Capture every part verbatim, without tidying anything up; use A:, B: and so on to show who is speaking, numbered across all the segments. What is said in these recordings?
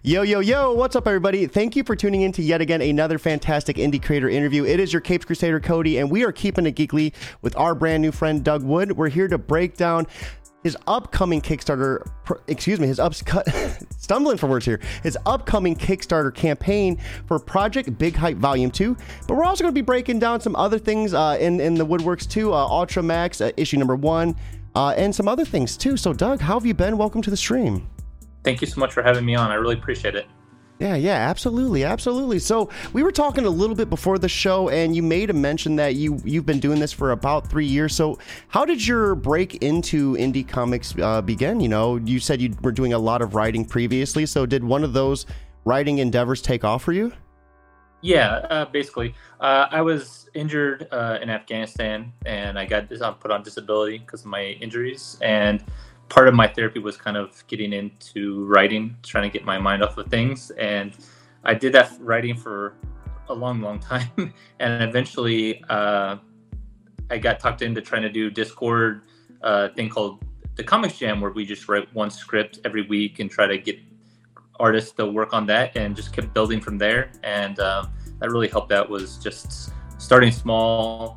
A: Yo, yo, yo, what's up, everybody? Thank you for tuning in to yet again another fantastic indie creator interview. It is your Capes Crusader, Cody, and we are keeping it geekly with our brand new friend, Doug Wood. We're here to break down his upcoming Kickstarter, excuse me, his ups, stumbling for words here, his upcoming Kickstarter campaign for Project Big Hype Volume two. But we're also going to be breaking down some other things uh, in, in the woodworks too, uh, Ultramax, uh, issue number one, uh, and some other things too. So, Doug, how have you been? Welcome to the stream.
B: Thank you so much for having me on. I really appreciate it.
A: Yeah, yeah, absolutely, absolutely. So we were talking a little bit before the show, and you made a mention that you, you've been doing this for about three years. So how did your break into indie comics uh, begin? You know, you said you were doing a lot of writing previously. So did one of those writing endeavors take off for you?
B: Yeah, uh, basically. Uh, I was injured uh, in Afghanistan, and I got put on disability because of my injuries. And part of my therapy was kind of getting into writing, trying to get my mind off of things. And I did that writing for a long, long time. And eventually uh, I got talked into trying to do Discord, uh, thing called the Comics Jam, where we just write one script every week and try to get artists to work on that, and just kept building from there. And uh, that really helped out, was just starting small,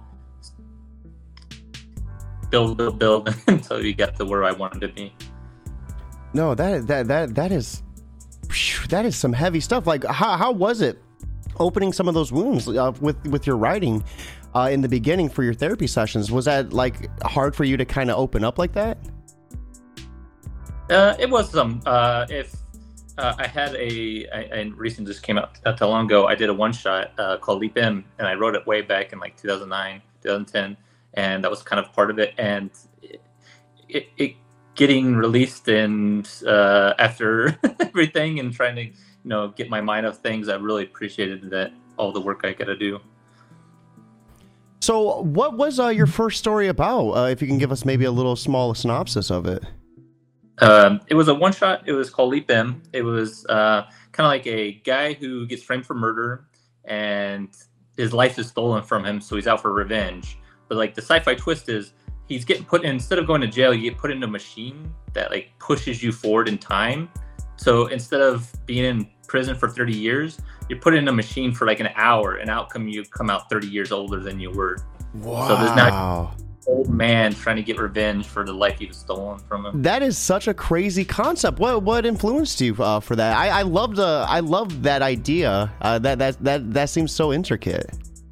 B: build, build, build until you get to where I wanted to be.
A: No, that that that that is that is some heavy stuff. Like, how how was it opening some of those wounds uh, with with your writing uh, in the beginning for your therapy sessions? Was that like hard for you to kind of open up like that?
B: Uh, it was some. Uh, if uh, I had a, I, I recently just came out not too long ago. I did a one shot uh, called Leap In, and I wrote it way back in like two thousand nine, two thousand ten. And that was kind of part of it. And it, it, it getting released and uh, after everything, and trying to, you know, get my mind off things, I really appreciated that, all the work I got to do.
A: So what was uh, your first story about? Uh, if you can give us maybe a little small synopsis of it.
B: Um, it was a one shot. It was called Leap In. It was uh, kind of like a guy who gets framed for murder, and his life is stolen from him. So he's out for revenge. But like the sci-fi twist is he's getting put in, instead of going to jail, you get put in a machine that like pushes you forward in time. So instead of being in prison for thirty years, you're put in a machine for like an hour, and outcome you come out thirty years older than you were.
A: Wow.
B: So there's now an old man trying to get revenge for the life he was stolen from him.
A: That is such a crazy concept. What what influenced you uh, for that? I, I loved uh, I loved that idea. Uh, that that that that seems so intricate.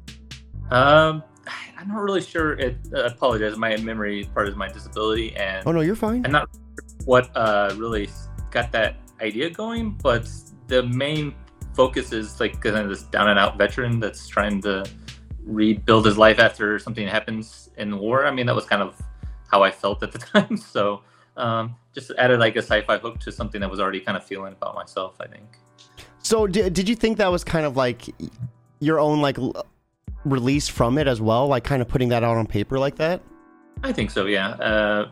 B: Um. I'm not really sure. It, I apologize. My memory part is my disability, and
A: oh no, you're fine.
B: I'm not sure what uh, really got that idea going, but the main focus is like kind of this down and out veteran that's trying to rebuild his life after something happens in the war. I mean, that was kind of how I felt at the time. So um, just added like a sci-fi hook to something that was already kind of feeling about myself, I think.
A: So did did you think that was kind of like your own like release from it as well, like kind of putting that out on paper like that?
B: I think so, yeah. Uh,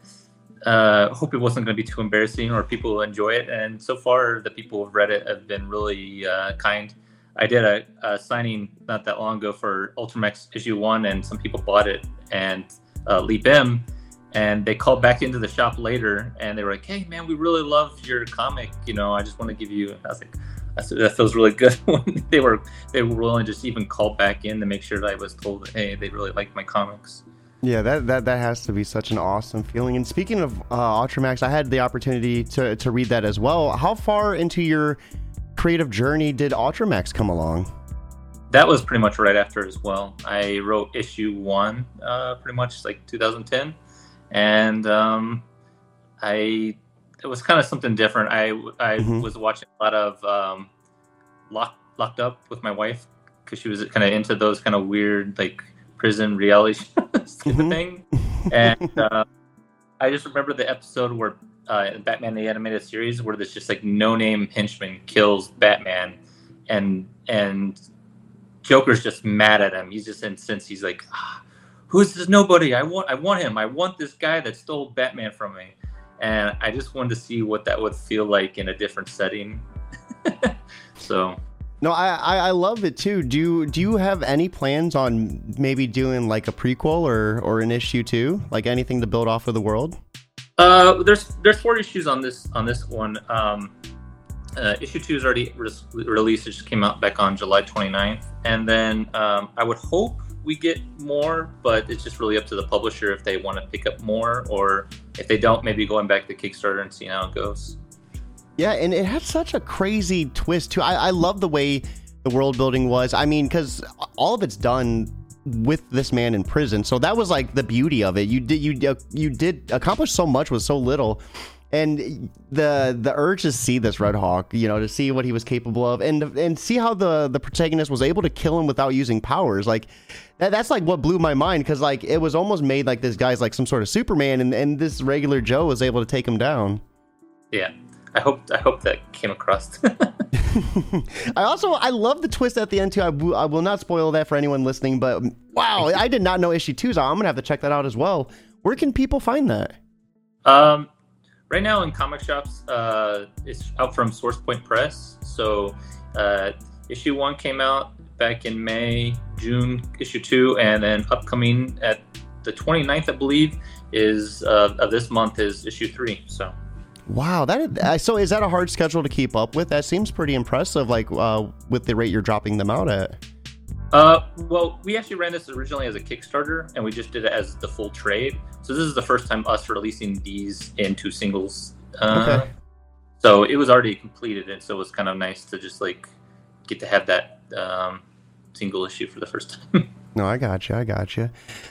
B: uh, hope it wasn't going to be too embarrassing, or people will enjoy it. And so far, the people who've read it have been really uh, kind. I did a, a signing not that long ago for Ultramax issue one, and some people bought it, and uh, Leap In, and they called back into the shop later, and they were like, "Hey, man, we really love your comic. You know, I just want to give you." I was like, that feels really good. When they were they were willing to just even call back in to make sure that I was told that, hey, they really liked my comics.
A: Yeah, that, that that has to be such an awesome feeling. And speaking of uh, Ultramax, I had the opportunity to, to read that as well. How far into your creative journey did Ultramax come along?
B: That was pretty much right after as well. I wrote issue one, uh, pretty much like two thousand ten. And um, I... it was kind of something different. I, I mm-hmm. was watching a lot of um, Lock, Locked Up with my wife, because she was kind of into those kind of weird, like, prison reality shows type mm-hmm. of thing. And uh, I just remember the episode where uh, Batman the Animated Series, where this just like no-name henchman kills Batman, and and Joker's just mad at him. He's just incensed. He's like, ah, "Who's this nobody? I want I want him. I want this guy that stole Batman from me." And I just wanted to see what that would feel like in a different setting. So,
A: no, I, I I love it too. Do you do you have any plans on maybe doing like a prequel or or an issue two, like anything to build off of the world?
B: Uh, there's there's four issues on this on this one. Um, Uh, issue two is already re- released. It just came out back on July twenty-ninth. And then um, I would hope we get more, but it's just really up to the publisher if they want to pick up more, or if they don't, maybe going back to Kickstarter and seeing how it goes.
A: Yeah, and it had such a crazy twist too. I, I love the way the world building was. I mean, because all of it's done with this man in prison, so that was like the beauty of it. You did you you did accomplish so much with so little. And the the urge to see this Red Hawk, you know, to see what he was capable of, and and see how the the protagonist was able to kill him without using powers, like that, that's like what blew my mind, because like it was almost made like this guy's like some sort of Superman, and, and this regular Joe was able to take him down.
B: Yeah, I hope I hope that came across.
A: I also I love the twist at the end too. I, w- I will not spoil that for anyone listening, but wow, I did not know issue two, so I'm gonna have to check that out as well. Where can people find that?
B: Um. Right now in comic shops, uh, it's out from Source Point Press. So uh, issue one came out back in May, June, issue two, and then upcoming at the twenty-ninth, I believe, is uh, of this month is issue three. So,
A: wow, that so is that a hard schedule to keep up with? That seems pretty impressive, like uh, with the rate you're dropping them out at.
B: Uh, well, we actually ran this originally as a Kickstarter, and we just did it as the full trade. So this is the first time us releasing these into singles. Uh, okay. So it was already completed, and so it was kind of nice to just like get to have that um, single issue for the first time.
A: No, I got you. I got you.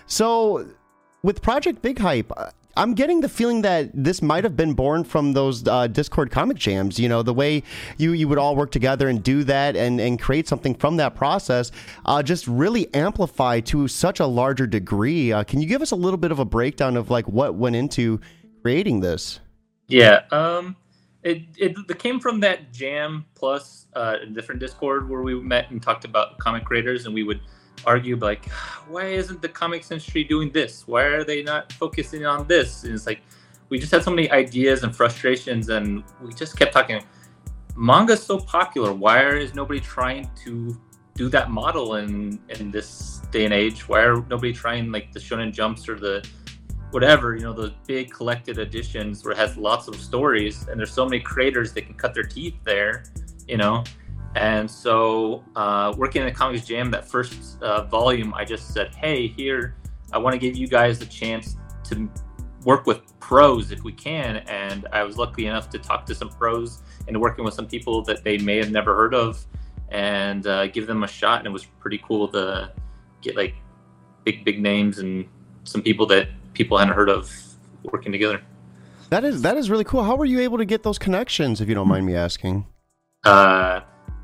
A: So with Project Big Hype, I'm getting the feeling that this might have been born from those uh, Discord comic jams. You know, the way you, you would all work together and do that and, and create something from that process, uh, just really amplify to such a larger degree. Uh, can you give us a little bit of a breakdown of like what went into creating this?
B: Yeah, um, it, it it came from that jam plus uh, a different Discord where we met and talked about comic creators, and we would argue like, why isn't the comics industry doing this? Why are they not focusing on this? And it's like we just had so many ideas and frustrations, and we just kept talking. Manga's so popular. Why is nobody trying to do that model in in this day and age? Why are nobody trying like the Shonen Jumps or the whatever, you know, those big collected editions where it has lots of stories, and there's so many creators that can cut their teeth there, you know? And so uh, working in the Comics Jam, that first uh, volume, I just said, hey, here, I want to give you guys a chance to work with pros if we can. And I was lucky enough to talk to some pros and working with some people that they may have never heard of, and uh, give them a shot. And it was pretty cool to get like big, big names and some people that people hadn't heard of working together.
A: That is that is really cool. How were you able to get those connections, if you don't mind me asking?
B: Uh,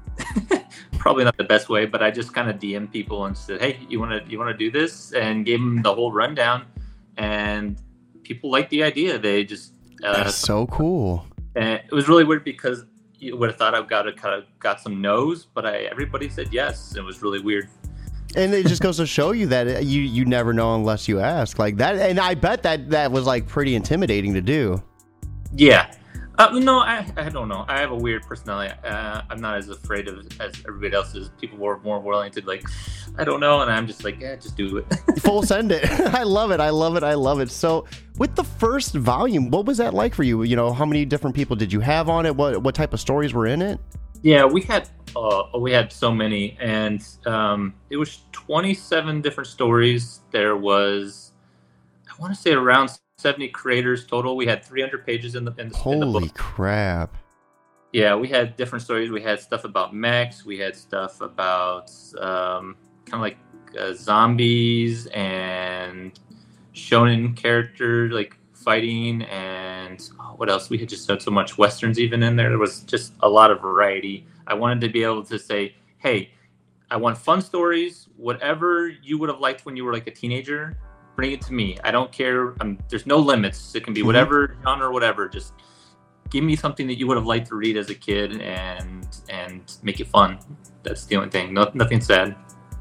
B: probably not the best way, but I just kind of D M people and said, "Hey, you want to you want to do this?" and gave them the whole rundown. And people liked the idea. They just uh,
A: that's so cool.
B: And it was really weird because you would have thought I've got to kind of got some no's, but I everybody said yes. It was really weird.
A: And it just goes to show you that you you never know unless you ask, like that. And I bet that that was like pretty intimidating to do.
B: Yeah. Uh, no, I, I don't know. I have a weird personality. Uh, I'm not as afraid of as everybody else is. People were more willing to like, I don't know, and I'm just like, yeah, just do it.
A: Full send it. I love it. I love it. I love it. So, with the first volume, what was that like for you? You know, how many different people did you have on it? What what type of stories were in it?
B: Yeah, we had uh, we had so many, and um, it was twenty-seven different stories. There was, I want to say, around seventy creators total. We had three hundred pages in the in the,
A: Holy
B: in the book.
A: crap!
B: Yeah, we had different stories. We had stuff about mechs. We had stuff about um, kind of like uh, zombies and shonen characters, like fighting, and oh, what else? We had just had so much westerns even in there. There was just a lot of variety. I wanted to be able to say, hey, I want fun stories. Whatever you would have liked when you were like a teenager, bring it to me. I don't care. Um, there's no limits. It can be whatever mm-hmm. genre, whatever. Just give me something that you would have liked to read as a kid, and and make it fun. That's the only thing. No, nothing sad.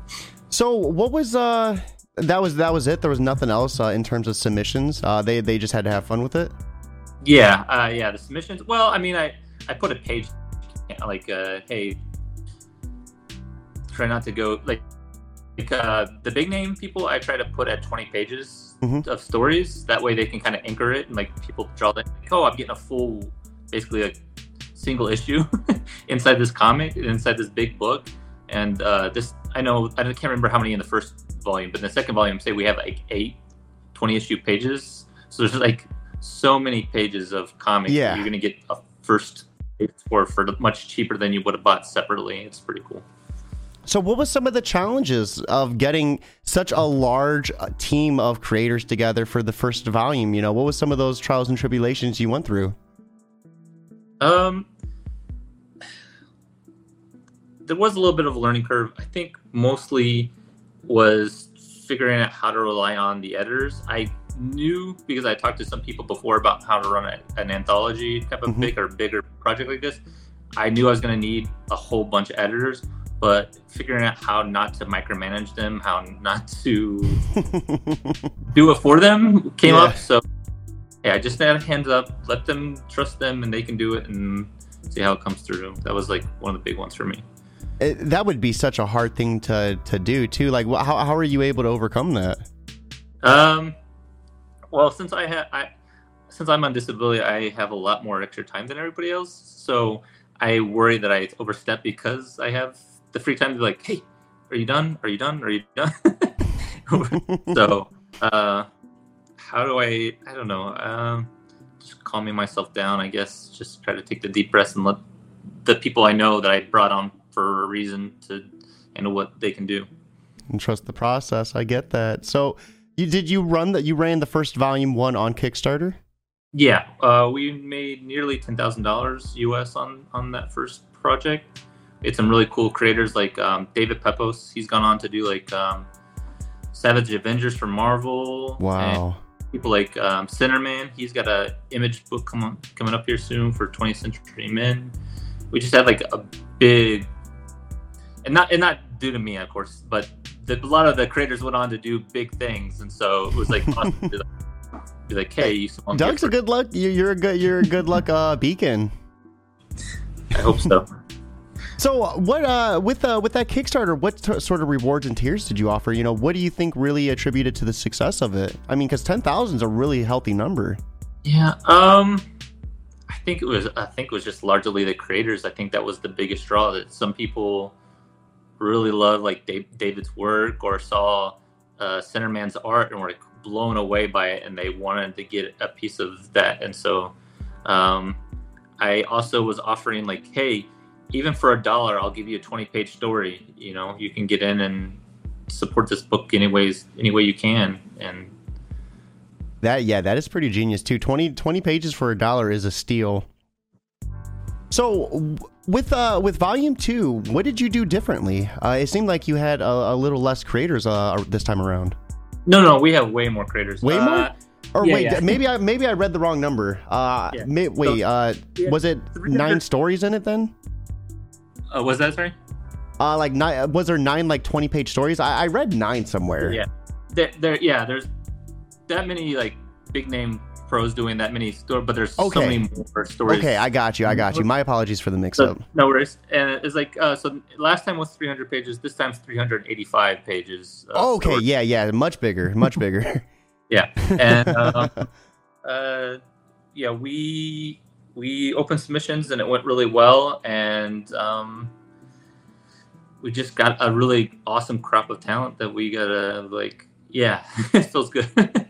A: So what was uh that was that was it? There was nothing else uh, in terms of submissions. Uh, they they just had to have fun with it.
B: Yeah, uh, yeah. The submissions. Well, I mean, I I put a page like, uh, hey, try not to go like. Like uh, the big name people, I try to put at twenty pages mm-hmm. of stories. That way they can kind of anchor it, and like people draw that. Like, oh, I'm getting a full, basically like single issue inside this comic, inside this big book. And uh, this, I know, I can't remember how many in the first volume, but in the second volume, say we have like eight twenty issue pages. So there's like so many pages of comics
A: Yeah.
B: that you're going to get a first for for much cheaper than you would have bought separately. It's pretty cool.
A: So what was some of the challenges of getting such a large uh, team of creators together for the first volume? You know, what was some of those trials and tribulations you went through?
B: Um, there was a little bit of a learning curve. I think mostly was figuring out how to rely on the editors. I knew, because I talked to some people before about how to run a, an anthology type of
A: Mm-hmm.
B: big or bigger project like this. I knew I was going to need a whole bunch of editors, but figuring out how not to micromanage them, how not to do it for them came
A: Yeah.
B: up. So yeah, I just had hands up, let them trust them, and they can do it, and see how it comes through. That was like one of the big ones for me.
A: It, that would be such a hard thing to to do too. Like, wh- how how are you able to overcome that?
B: Um, well, since I have, I since I'm on disability, I have a lot more extra time than everybody else. So I worry that I overstep because I have the free time to be like, hey, are you done? Are you done? Are you done? So, uh, how do I? I don't know. Um, just calming myself down, I guess. Just try to take the deep breaths and let the people I know that I brought on for a reason to handle what they can do.
A: And trust the process. I get that. So, you did you run that? You ran the first volume one on Kickstarter?
B: Yeah, uh, we made nearly ten thousand dollars U S on on that first project. It's some really cool creators like um, David Pepos. He's gone on to do like um, Savage Avengers for Marvel.
A: Wow.
B: And people like um, Centerman. He's got a image book come on, coming up here soon for twentieth Century Men. We just had like a big, and not and not due to me, of course, but the, a lot of the creators went on to do big things, and so it was like awesome to be like, be like, hey, you still
A: Doug's a good luck. you- You're a good. You're a good luck uh, beacon.
B: I hope so.
A: So what uh with uh with that Kickstarter, what t- sort of rewards and tiers did you offer? You know, what do you think really attributed to the success of it? I mean, because ten thousand is a really healthy number.
B: Yeah, um, I think it was. I think it was just largely the creators. I think that was the biggest draw. That some people really loved, like Dave, David's work, or saw uh, Centerman's art and were like blown away by it, and they wanted to get a piece of that. And so, um, I also was offering like, hey, even for a dollar, I'll give you a twenty-page story. You know, you can get in and support this book anyways, any way you can, and.
A: That yeah, that is pretty genius too. twenty, twenty pages for a dollar is a steal. So w- with uh with volume two, what did you do differently? Uh, it seemed like you had a, a little less creators uh, this time around.
B: No, no, we have way more creators.
A: Way
B: uh,
A: more? Or
B: yeah,
A: wait,
B: yeah.
A: maybe I maybe I read the wrong number. Uh,
B: Yeah.
A: may, wait,
B: So,
A: uh,
B: yeah,
A: was it
B: three hundred
A: nine stories in it then?
B: Uh, was that sorry?
A: Uh, like nine? Was there nine like twenty page stories? I, I read nine somewhere.
B: Yeah, there, there, yeah. There's that many like big name pros doing that many stories, but there's
A: Okay.
B: so many more stories.
A: Okay, I got you. I got you. My apologies for the mix
B: So,
A: up.
B: no worries. And it's like uh, so. Last time was three hundred pages. This time's three hundred eighty-five pages. of
A: Okay,
B: stories.
A: yeah, yeah, much bigger, much bigger.
B: Yeah, and um, uh, yeah, we we opened submissions and it went really well, and um, we just got a really awesome crop of talent that we gotta like. Yeah, it feels good.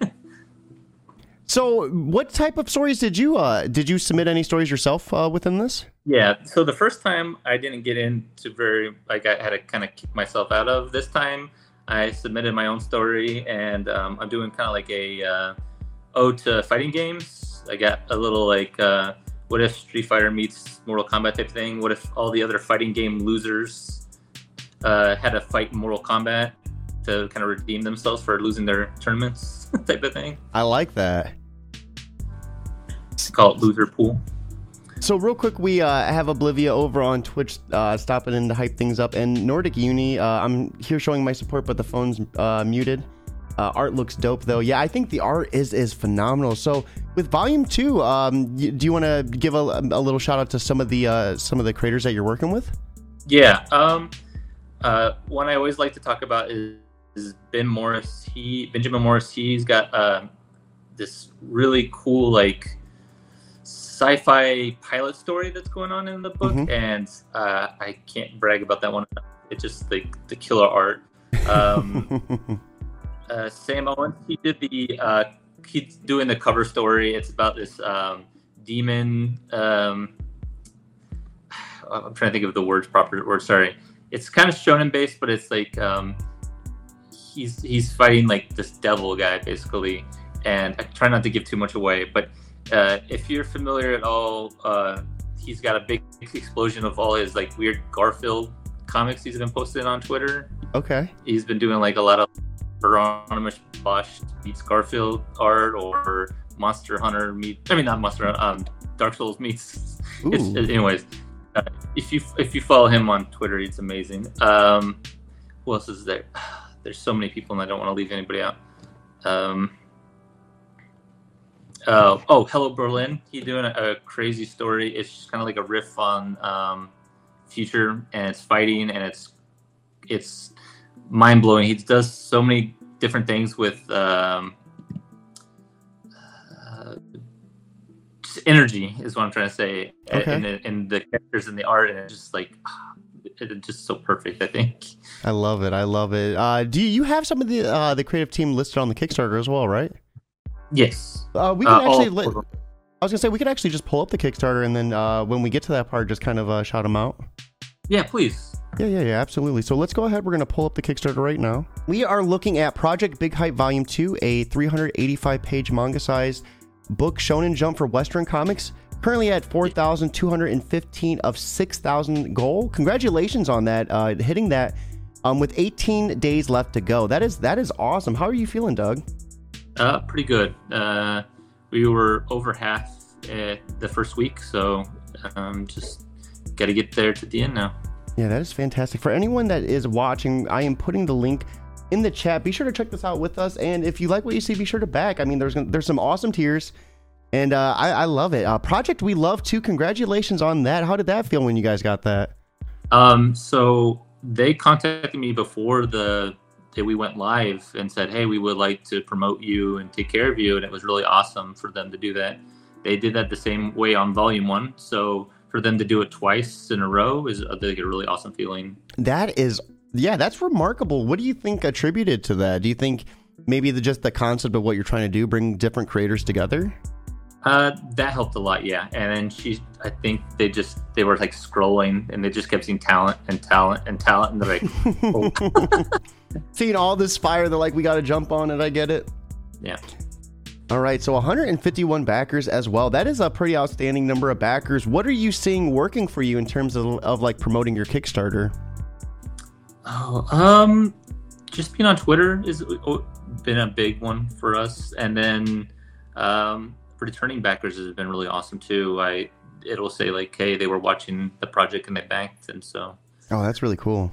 A: So, what type of stories did you uh did you submit any stories yourself uh, within this?
B: Yeah, so the first time I didn't get into very like I had to kind of kick myself out of. This time I submitted my own story, and um, I'm doing kind of like a uh, ode to fighting games. I got a little like uh, what if Street Fighter meets Mortal Kombat type thing? What if all the other fighting game losers uh, had to fight in Mortal Kombat to kind of redeem themselves for losing their tournaments type of thing?
A: I like that.
B: It's called Loser Pool.
A: So real quick, we uh, have Oblivia over on Twitch, uh, stopping in to hype things up, and Nordic Uni. Uh, I'm here showing my support, but the phone's uh, muted. Uh, art looks dope, though. Yeah, I think the art is is phenomenal. So with Volume Two, um, y- do you want to give a, a little shout out to some of the uh, some of the creators that you're working with?
B: Yeah. Um, uh, one I always like to talk about is, is Ben Morris. He Benjamin Morris. He's got uh, this really cool like sci-fi pilot story that's going on in the book,
A: Mhm.
B: and uh, I can't brag about that one. It's just like the killer art. Um, uh, Sam Owens, he did the uh, he's doing the cover story. It's about this um, demon. Um, I'm trying to think of the words proper word. Sorry, it's kind of shonen based, but it's like um, he's he's fighting like this devil guy basically. And I try not to give too much away, but uh, if you're familiar at all, uh, he's got a big explosion of all his like weird Garfield comics he's been posting on Twitter.
A: Okay.
B: He's been doing like a lot of Hieronymus Bosch meets Garfield art, or Monster Hunter meets, I mean not Monster Hunter, um, Dark Souls meets. It's, anyways, uh, if you if you follow him on Twitter, it's amazing. Um, who else is there? There's so many people, and I don't want to leave anybody out. Um, uh, oh, Hello Berlin. He's doing a, a crazy story. It's just kind of like a riff on um, Future, and it's fighting, and it's it's mind blowing. He does so many different things with um, uh, just energy, is what I'm trying to say,
A: okay.
B: in, in, in the characters and the art, and it's just like it's just so perfect. I think.
A: I love it. I love it. Uh, do you have some of the uh, the creative team listed on the Kickstarter as well, right?
B: Yes.
A: Uh, we can
B: uh,
A: actually.
B: all,
A: Li- I was gonna say we could actually just pull up the Kickstarter, and then uh, when we get to that part, just kind of uh, shout them out.
B: Yeah, please.
A: Yeah, yeah, yeah, absolutely. So let's go ahead. We're going to pull up the Kickstarter right now. We are looking at Project Big Hype Volume two, a three hundred eighty-five page manga-sized book Shonen Jump for Western comics. Currently at four thousand two hundred fifteen of six thousand goal. Congratulations on that, uh, hitting that um, with eighteen days left to go. That is that is awesome. How are you feeling, Doug?
B: Uh, pretty good. Uh, we were over half at the first week, so um, just got to get there to the end now.
A: Yeah, that is fantastic. For anyone that is watching, I am putting the link in the chat. Be sure to check this out with us. And if you like what you see, be sure to back. I mean, there's there's some awesome tiers, and uh, I, I love it. Uh, Project We Love too. Congratulations on that. How did that feel when you guys got that?
B: Um, so they contacted me before the day we went live and said, "Hey, we would like to promote you and take care of you," and it was really awesome for them to do that. They did that the same way on Volume One, so for them to do it twice in a row is I think a really awesome feeling.
A: That is, yeah, that's remarkable. What do you think attributed to that? Do you think maybe the, just the concept of what you're trying to do, bring different creators together?
B: Uh, that helped a lot, yeah. And then she, I think they just, they were like scrolling and they just kept seeing talent and talent and talent. And they're like, oh.
A: Seeing all this fire, they're like, we got to jump on it. I get it.
B: Yeah.
A: All right, so one hundred fifty-one backers as well. That is a pretty outstanding number of backers. What are you seeing working for you in terms of, of like promoting your Kickstarter?
B: Oh, um, just being on Twitter has been a big one for us, and then um, returning backers has been really awesome too. I it'll say like, hey, they were watching the project and they banked, and so.
A: Oh, that's really cool.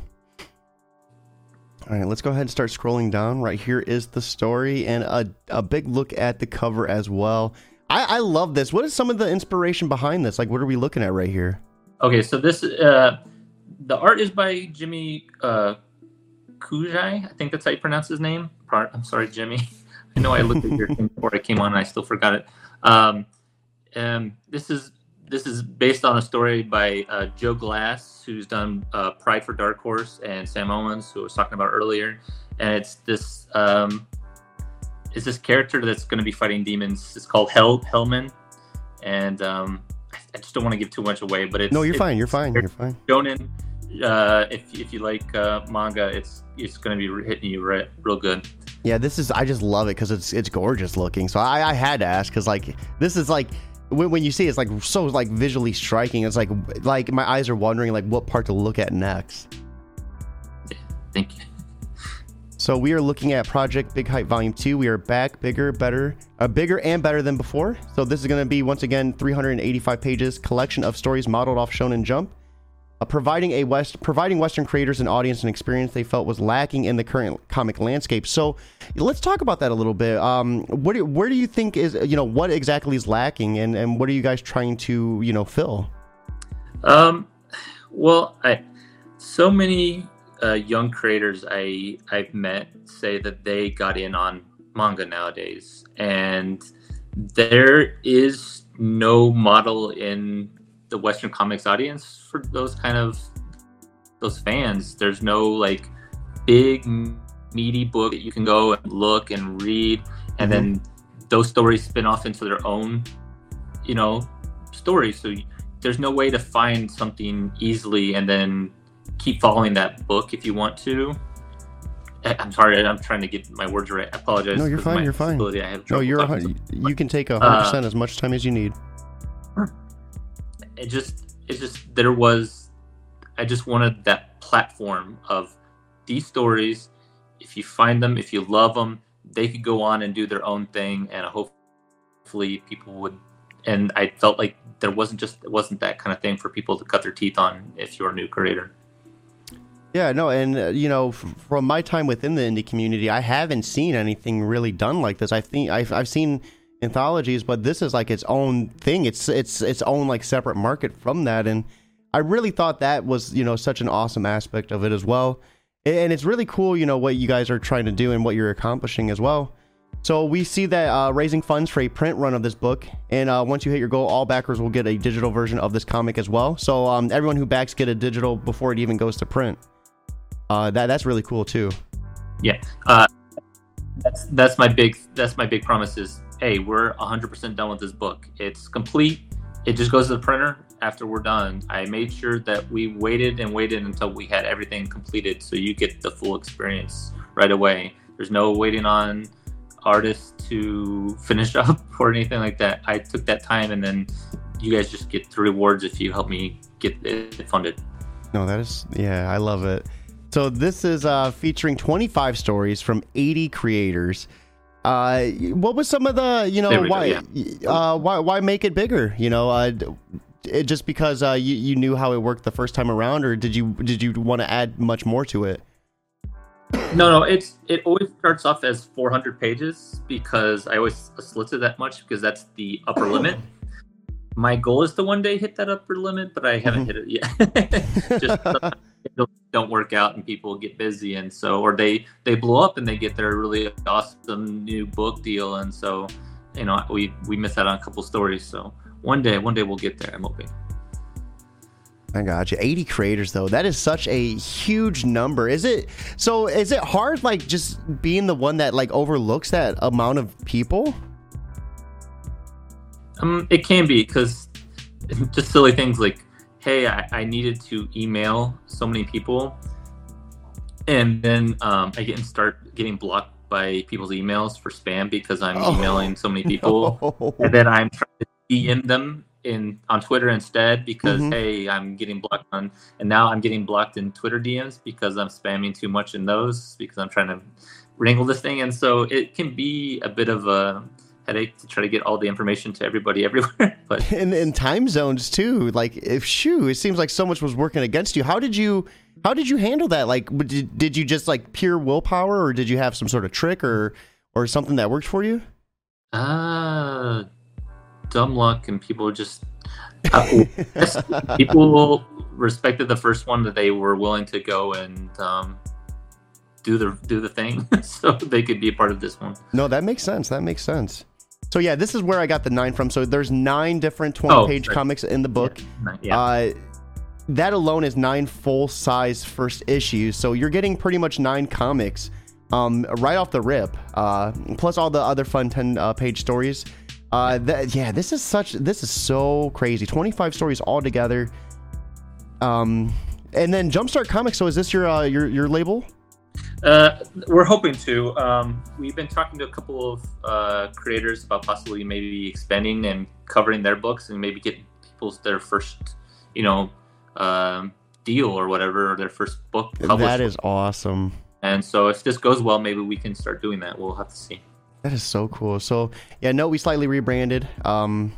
A: All right, let's go ahead and start scrolling down. Right here is the story and a, a big look at the cover as well. I, I love this. What is some of the inspiration behind this? Like, what are we looking at right here?
B: Okay, so this, uh, the art is by Jimmy uh, Kujai. I think that's how you pronounce his name. I'm sorry, Jimmy. I know I looked at your thing before I came on and I still forgot it. Um, um, this is This is based on a story by uh, Joe Glass, who's done uh, Pride for Dark Horse, and Sam Owens, who I was talking about earlier. And it's this um, it's this character that's going to be fighting demons. It's called Hell Hellman, and um, I just don't want to give too much away. But it's
A: no, you're
B: it's,
A: fine. You're fine. You're fine.
B: Shonen. Uh, if if you like uh, manga, it's it's going to be hitting you right, real good.
A: Yeah, this is. I just love it because it's it's gorgeous looking. So I, I had to ask because like this is like. When, when you see it, it's like so like visually striking. It's like like my eyes are wondering like what part to look at next.
B: Yeah, thank you.
A: So we are looking at Project Big Hype Volume two. We are back, bigger, better, uh, bigger and better than before. So this is going to be once again three hundred eighty-five pages, collection of stories modeled off Shonen Jump, uh, providing a West providing Western creators an audience and experience they felt was lacking in the current comic landscape. So let's talk about that a little bit. Um, what do, where do you think is you know what exactly is lacking, and, and what are you guys trying to you know fill?
B: Um, well, I so many uh, young creators I I've met say that they got in on manga nowadays, and there is no model in the Western comics audience for those kind of those fans. There's no like big meaty book that you can go and look and read, and mm-hmm. then those stories spin off into their own, you know, stories. So there's no way to find something easily and then keep following that book if you want to. I'm sorry, I'm trying to get my words right. I apologize.
A: No, you're fine. You're fine.
B: I have
A: no, you're a, you can take a hundred percent as much time as you need.
B: It just, it just, there was, I just wanted that platform of these stories. If you find them, if you love them, they could go on and do their own thing, and hopefully people would. And I felt like there wasn't just, it wasn't that kind of thing for people to cut their teeth on if you're a new creator.
A: Yeah, no, and uh, you know, f- from my time within the indie community, I haven't seen anything really done like this. I think I've, I've seen anthologies, but this is like its own thing. It's it's its own like separate market from that, and I really thought that was, you know, such an awesome aspect of it as well. And it's really cool, you know, what you guys are trying to do and what you're accomplishing as well. So we see that uh, raising funds for a print run of this book, and uh, once you hit your goal, all backers will get a digital version of this comic as well. So um, everyone who backs get a digital before it even goes to print. Uh, that that's really cool too.
B: Yeah, uh, that's that's my big that's my big promise is, hey, we're one hundred percent done with this book. It's complete. It just goes to the printer after we're done. I made sure that we waited and waited until we had everything completed, so you get the full experience right away. There's no waiting on artists to finish up or anything like that. I took that time, and then you guys just get the rewards if you help me get it funded.
A: No, that is, yeah, I love it. So this is uh, featuring twenty-five stories from eighty creators. Uh, what was some of the, you know, why, go, yeah. uh, why, why make it bigger? You know, uh, it, just because uh, you, you knew how it worked the first time around, or did you did you want to add much more to it?
B: No, no, it's it always starts off as four hundred pages because I always solicited that much because that's the upper limit. My goal is to one day hit that upper limit, but I haven't mm-hmm. hit it yet. Just sometimes don't work out and people get busy, and so or they they blow up and they get their really awesome new book deal, and so you know we we miss out on a couple stories. So one day, one day we'll get there. I'm hoping.
A: I got you. eighty creators though. That is such a huge number. Is it so? Is it hard, like just being the one that like overlooks that amount of people?
B: Um, it can be because just silly things like, hey, I, I needed to email so many people, and then um, I get and start getting blocked by people's emails for spam because I'm oh, emailing so many people, no. and then I'm trying to D M them in on Twitter instead because mm-hmm. hey, I'm getting blocked on, and now I'm getting blocked in Twitter D Ms because I'm spamming too much in those because I'm trying to wrangle this thing, and so it can be a bit of a headache to try to get all the information to everybody everywhere. But
A: and in time zones too, like if shoo, it seems like so much was working against you. How did you how did you handle that? Like did, did you just like pure willpower, or did you have some sort of trick or or something that worked for you?
B: Uh dumb luck, and people just uh, people respected the first one that they were willing to go and um do the do the thing so they could be a part of this one.
A: No, that makes sense. That makes sense. So yeah, this is where I got the nine from. So there's nine different twenty-page oh, comics in the book. Yeah. Yeah. Uh, that alone is nine full-size first issues. So you're getting pretty much nine comics um, right off the rip, uh, plus all the other fun ten-page uh, stories. Uh, that, yeah, this is such. This is so crazy. twenty-five stories all together. Um, and then Jumpstart Comics. So is this your uh, your your label?
B: Uh, we're hoping to. Um, we've been talking to a couple of uh, creators about possibly maybe expanding and covering their books and maybe getting people's their first, you know, um, deal or whatever, or their first book published.
A: That is awesome.
B: And so if this goes well, maybe we can start doing that. We'll have to see.
A: That is so cool. So yeah, no, we slightly rebranded. Um,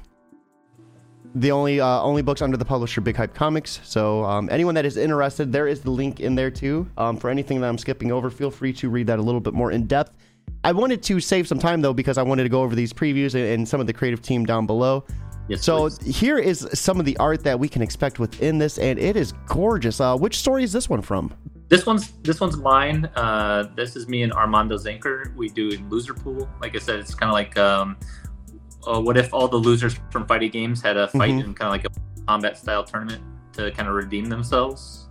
A: the only uh, only books under the publisher Big Hype Comics. So um, anyone that is interested, there is the link in there too. Um, for anything that I'm skipping over, feel free to read that a little bit more in depth. I wanted to save some time though because I wanted to go over these previews and, and some of the creative team down below.
B: Yes,
A: so
B: please.
A: Here is some of the art that we can expect within this, and it is gorgeous. Uh, which story is this one from?
B: This one's this one's mine. Uh, this is me and Armando Zenker. We do Loser Pool. Like I said, it's kind of like um, uh, what if all the losers from fighting games had a fight
A: Mhm.
B: in kind of like a combat style tournament to kind of redeem themselves?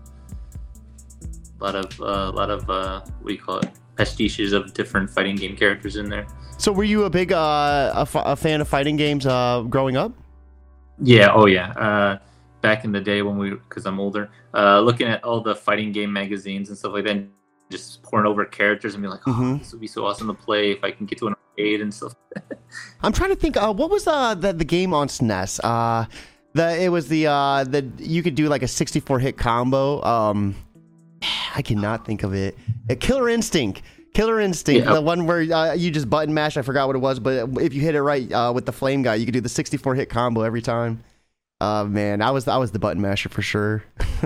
B: A lot of, uh, a lot of, uh, what do you call it? Pastiches of different fighting game characters in there.
A: So were you a big uh, a, f- a fan of fighting games uh, growing up?
B: Yeah. Oh, yeah. Uh, back in the day when we, because I'm older, uh, looking at all the fighting game magazines and stuff like that, and just pouring over characters and be like, oh,
A: Mhm.
B: this would be so awesome to play if I can get to an arcade and stuff.
A: I'm trying to think. Uh, what was uh, the the game on S N E S? Uh, the it was the uh, the you could do like a sixty-four hit combo. Um, I cannot think of it. Uh, Killer Instinct. Killer Instinct,
B: Yeah.
A: the one where uh, you just button mash. I forgot what it was, but if you hit it right uh, with the flame guy, you could do the sixty-four hit combo every time. Uh, man, I was I was the button masher for sure.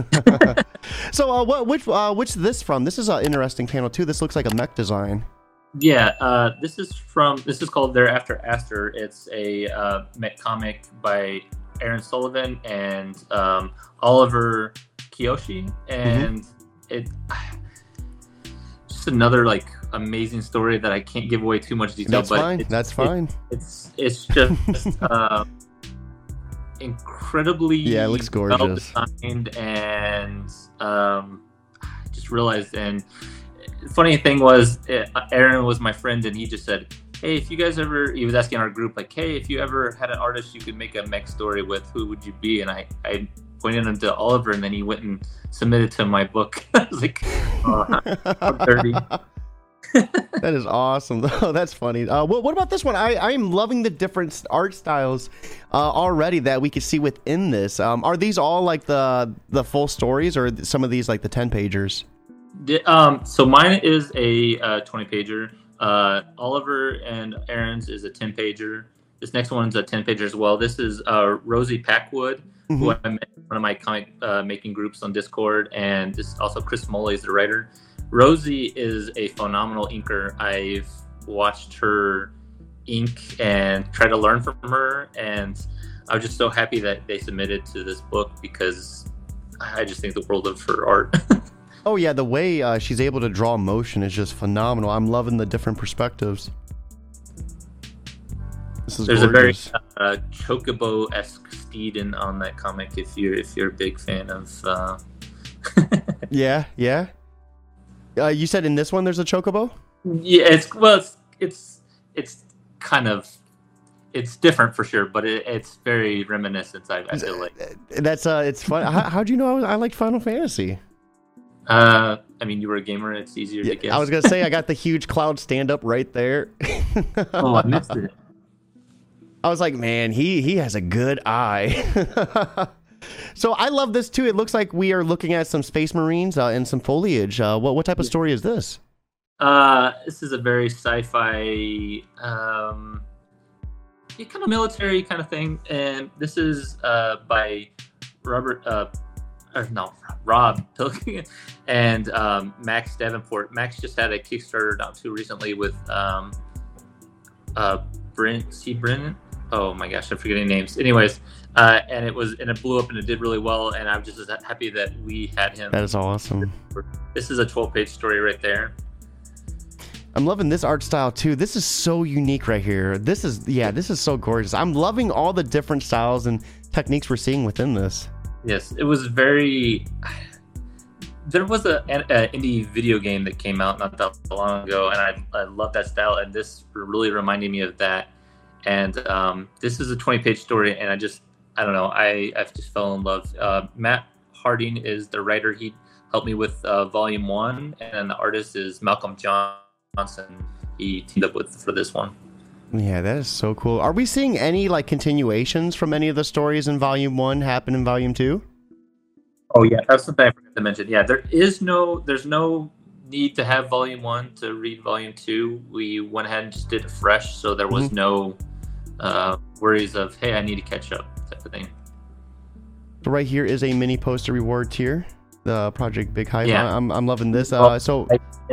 A: So, uh, what which uh, which this from? This is an interesting panel too. This looks like a mech design.
B: Yeah, uh, this is from this is called Thereafter Aster. It's a uh, mech comic by Aaron Sullivan and um, Oliver Kiyoshi, and it just another like amazing story that I can't give away too much detail.
A: That's
B: but
A: fine.
B: It's,
A: That's
B: it-
A: fine.
B: It's it's just uh, incredibly
A: Yeah, it looks gorgeous.
B: well designed, and um, I just realized. And the funny thing was, uh, Aaron was my friend, and he just said, "Hey, if you guys ever," he was asking our group, like, "Hey, if you ever had an artist you could make a mech story with, who would you be?" And I, I pointed him to Oliver, and then he went and submitted to my book. I was like, oh, I'm thirty.
A: That is awesome. Oh, that's funny. Uh, what, what about this one? I, I am loving the different art styles uh, already that we can see within this. Um, are these all like the the full stories, or some of these like the ten pagers?
B: The- um, so mine is a uh, twenty pager. Uh, Oliver and Aaron's is a ten pager. This next one's a ten pager as well. This is uh, Rosie Packwood, who I met in one of my comic uh, making groups on Discord, and this also Chris Moley is the writer. Rosie is a phenomenal inker. I've watched her ink and try to learn from her, and I was just so happy that they submitted to this book because I just think the world of her art.
A: Oh yeah, the way uh, she's able to draw motion is just phenomenal. I'm loving the different perspectives. This is
B: There's
A: gorgeous.
B: a very uh, Chocobo-esque steed in on that comic. If you're if you're a big fan of, uh...
A: Yeah, yeah. Uh, you said in this one there's a chocobo?
B: yeah, it's well, it's it's it's kind of it's different for sure, but it, it's very reminiscent. I, I feel like
A: That's uh, it's fun. How, how'd you know I, was, I liked Final Fantasy?
B: uh, I mean, you were a gamer. It's easier
A: Yeah,
B: to guess.
A: I was gonna say I got the huge cloud stand up right there.
B: oh, I missed it.
A: I was like, man, he he has a good eye. So I love this too. It looks like we are looking at some Space Marines uh, and some foliage. Uh, what what type of story is this?
B: Uh, this is a very sci-fi, um, yeah, kind of military kind of thing, and this is uh, by Robert, uh, or no, Rob Pilkington and um, Max Davenport. Max just had a Kickstarter not too recently with um, uh, Brent C. Brennan. Oh my gosh, I'm forgetting names. Anyways, uh, and it was and it blew up and it did really well, and I'm just happy that we had him.
A: That is awesome.
B: This is a twelve-page story right there.
A: I'm loving this art style too. This is so unique right here. This is yeah, this is so gorgeous. I'm loving all the different styles and techniques we're seeing within this.
B: Yes, it was very. There was a, a indie video game that came out not that long ago, and I I love that style, and this really reminded me of that. And um, this is a twenty-page story, and I just I don't know I I just fell in love. Uh, Matt Harding is the writer. He helped me with uh, volume one, and the artist is Malcolm Johnson. He teamed up with for this one.
A: Yeah, that is so cool. Are we seeing any like continuations from any of the stories in volume one happen in volume two?
B: Oh yeah, that's something I forgot to mention. Yeah, there is no, there's no need to have volume one to read volume two. We went ahead and just did it fresh, so there was
A: Mhm.
B: no uh, worries of hey, I need to catch up type of thing.
A: So right here is a mini poster reward tier, the Project Big Hive.
B: Yeah.
A: I'm I'm loving this. Uh, so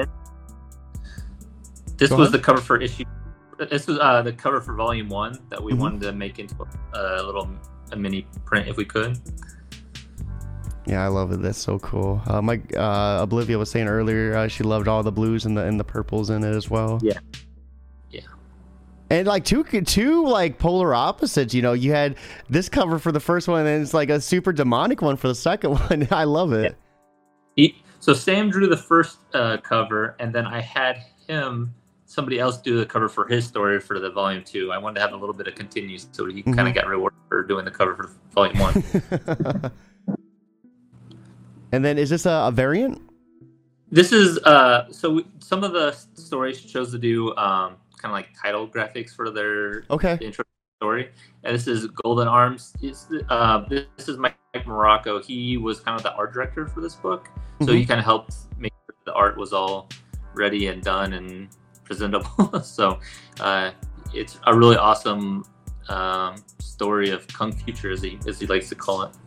B: This
A: Go
B: was
A: ahead.
B: the cover for issue. This was uh, the cover for volume one that we
A: Mhm.
B: wanted to make into a, a little a mini print if we could.
A: yeah, I love it. That's so cool. Uh, my uh, Oblivia was saying earlier uh, she loved all the blues and the and the purples in it as well.
B: Yeah. Yeah.
A: And like two two like polar opposites, you know, you had this cover for the first one and then it's like a super demonic one for the second one. I love it.
B: Yeah. He, so Sam drew the first uh, cover, and then I had him, somebody else do the cover for his story for the volume two. I wanted to have a little bit of continues so he mm-hmm. kind of got rewarded for doing the cover for volume one.
A: And then is this a, a variant?
B: This is, uh, so we, some of the stories chose to do um, kind of like title graphics for their
A: okay.
B: intro story. And this is Golden Arms. It's, uh, this is Mike Morocco. He was kind of the art director for this book. So mm-hmm. he kind of helped make sure the art was all ready and done and presentable. So uh, it's a really awesome um, story of Kung Future, as he, as he likes to call it.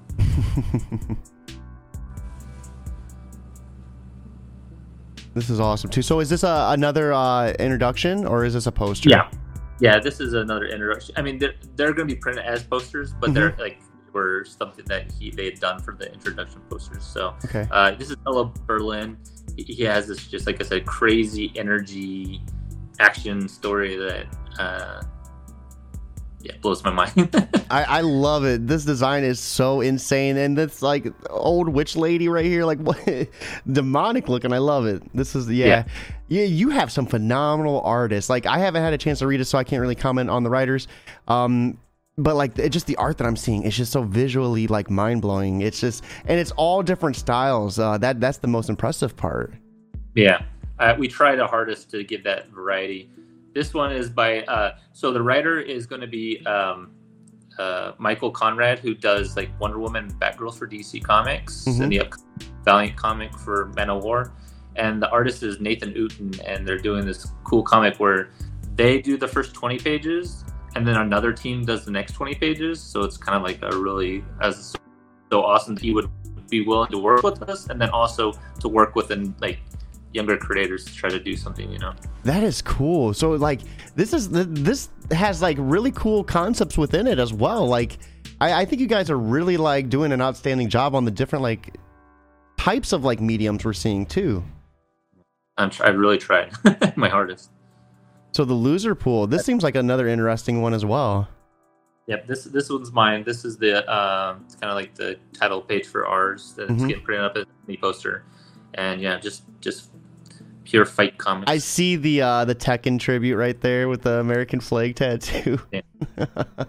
A: This is awesome too. So is this a, another uh, introduction, or is this a poster?
B: Yeah, yeah. This is another introduction. I mean, they're they're going to be printed as posters, but mm-hmm. they're like were something that he they had done for the introduction posters. So
A: okay.
B: uh, this is Ella Berlin. He, he has this, just like I said, crazy energy action story that uh, yeah blows my mind.
A: I, I love it. This design is so insane, and this like old witch lady right here, like what demonic looking. I love it. This is yeah. yeah, yeah. You have some phenomenal artists. Like I haven't had a chance to read it, so I can't really comment on the writers. Um, but like it, just the art that I'm seeing, it's just so visually like mind blowing. It's just and it's all different styles. Uh, that that's the most impressive part.
B: Yeah, uh, we try the hardest to give that variety. This one is by, uh, so the writer is going to be um, uh, Michael Conrad, who does like Wonder Woman and Batgirl for D C Comics, mm-hmm. and the Valiant comic for Man of War. And the artist is Nathan Uten, and they're doing this cool comic where they do the first twenty pages, and then another team does the next twenty pages. So it's kind of like a really, as so awesome that he would be willing to work with us, and then also to work with and like younger creators to try to do something, you know.
A: That is cool. So like this is this has like really cool concepts within it as well. Like I, I think you guys are really like doing an outstanding job on the different like types of like mediums we're seeing too.
B: I'm I really tried my hardest.
A: So the loser pool, this seems like another interesting one as well.
B: Yep, this this one's mine. This is the uh, it's kind of like the title page for ours that's mm-hmm. getting printed up as the poster, and yeah, just just pure fight comics.
A: I see the uh, the Tekken tribute right there with the American flag tattoo. Yeah. Yeah.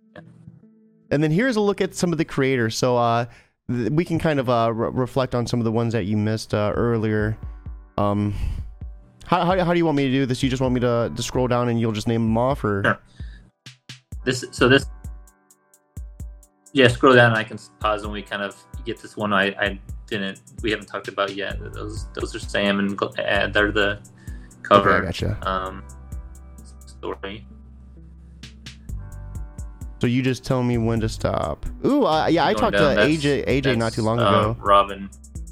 A: And then here's a look at some of the creators. So uh, th- we can kind of uh, re- reflect on some of the ones that you missed uh, earlier. Um, how, how how do you want me to do this? You just want me to, to scroll down and you'll just name them off, or?
B: Sure. This so this. Yeah, scroll down and I can pause when we kind of get this one. I, I didn't. We haven't talked about yet. Those those are Sam and uh, they're the cover.
A: Okay, I gotcha.
B: Um, story.
A: So you just tell me when to stop. Ooh, uh, yeah, I talked down. to A J A J not too long ago.
B: Uh, Robin,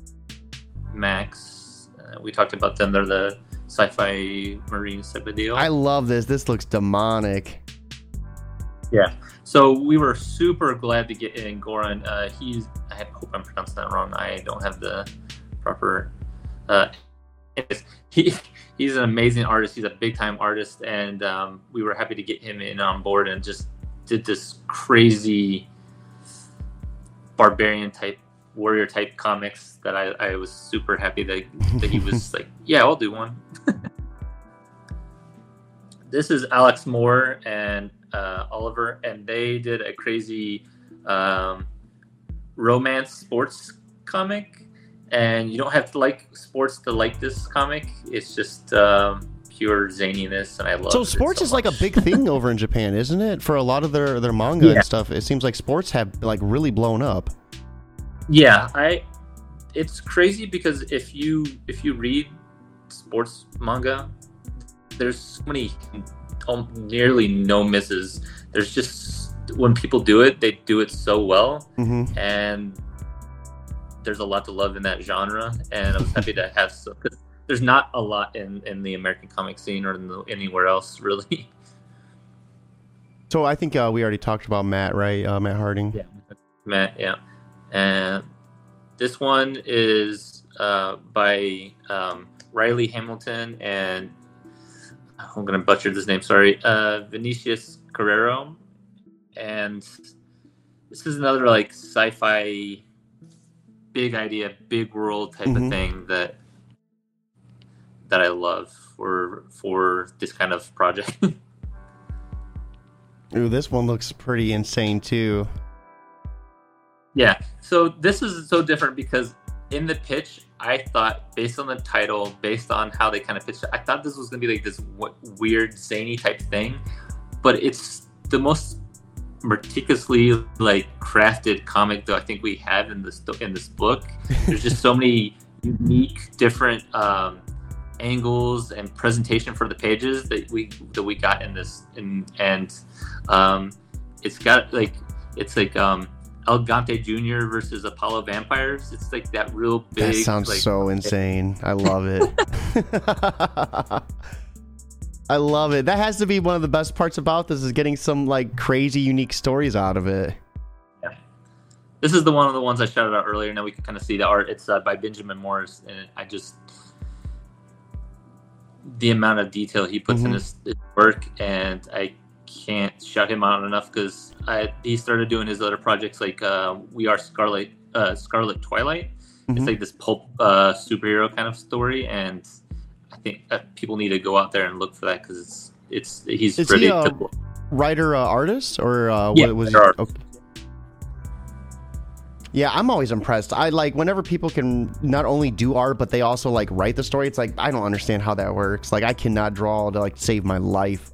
B: Max. Uh, we talked about them. They're the sci-fi Marines type of deal.
A: I love this. This looks demonic.
B: Yeah. So we were super glad to get in Goran. Uh, he's, I hope I'm pronouncing that wrong. I don't have the proper. Uh, he he's an amazing artist. He's a big time artist, and um, we were happy to get him in on board and just did this crazy barbarian type, warrior type comics that I, I was super happy that that he was like, yeah, I'll do one. This is Alex Moore and uh, Oliver, and they did a crazy um, romance sports comic. And you don't have to like sports to like this comic. It's just um, pure zaniness, and I love
A: so
B: it.
A: Sports
B: so
A: is
B: much.
A: like a big thing over in Japan, isn't it? For a lot of their, their manga
B: yeah.
A: and stuff, it seems like sports have like really blown up.
B: Yeah, I. It's crazy because if you if you read sports manga, there's so many, um, nearly no misses. There's just when people do it, they do it so well,
A: mm-hmm.
B: and there's a lot to love in that genre. And I was happy to have some. Cause there's not a lot in, in the American comic scene or in the, anywhere else really.
A: So I think uh, we already talked about Matt, right? Uh, Matt Harding.
B: Yeah, Matt. Yeah, and this one is uh, by um, Riley Hamilton and I'm gonna butcher this name. Sorry, uh, Vinicius Guerrero, and this is another like sci-fi, big idea, big world type
A: Mhm.
B: of thing that that I love for for this kind of project.
A: Ooh, this one looks pretty insane too.
B: Yeah, so this is so different because in the pitch, I thought, based on the title, based on how they kind of pitched it, I thought this was going to be like this w- weird, zany type thing, but it's the most meticulously like crafted comic that I think we have in this in this book. There's just so many unique, different um, angles and presentation for the pages that we that we got in this, in, and um, it's got like it's like um, El Gante Junior versus Apollo Vampires. It's like that real big.
A: That sounds
B: like,
A: so insane. I love it. I love it. That has to be one of the best parts about this, is getting some like crazy, unique stories out of it.
B: Yeah. This is the one of the ones I shouted out earlier. Now we can kind of see the art. It's uh, by Benjamin Morris, and I just the amount of detail he puts
A: Mhm.
B: in his, his work, and I can't shout him out enough because he started doing his other projects like uh, We Are Scarlet, uh, Scarlet Twilight.
A: Mhm.
B: It's like this pulp uh, superhero kind of story, and I think uh, people need to go out there and look for that because it's it's he's
A: Is
B: ready
A: he a
B: to.
A: writer, uh, artist, or uh,
B: Yeah,
A: what was he?
B: writer, artist.
A: Okay. Yeah, I'm always impressed. I like whenever people can not only do art, but they also like write the story. It's like, I don't understand how that works. Like, I cannot draw to like save my life.